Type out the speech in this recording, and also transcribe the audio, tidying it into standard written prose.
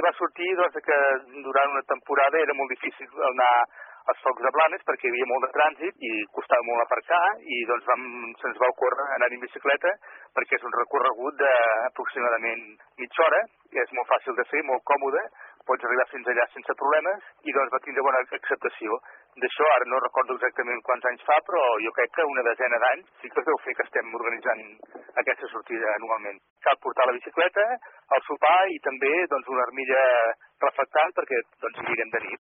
va sortir que durant una temporada era molt difícil anar als Focs de Blanes perquè hi havia molt de trànsit i costava molt aparcar i se'ns va ocórrer anar en bicicleta perquè és un recorregut d'aproximadament mitja hora, és molt fàcil de fer, molt còmode, pots arribar fins allà sense problemes i va tindre bona acceptació. D'això ara no recordo exactament quants anys fa, però jo crec que una desena d'anys sí que es deu fer que estem organitzant aquesta sortida anualment. Cal portar la bicicleta, el sopar i també una armilla reflectant perquè hi anirem de nit.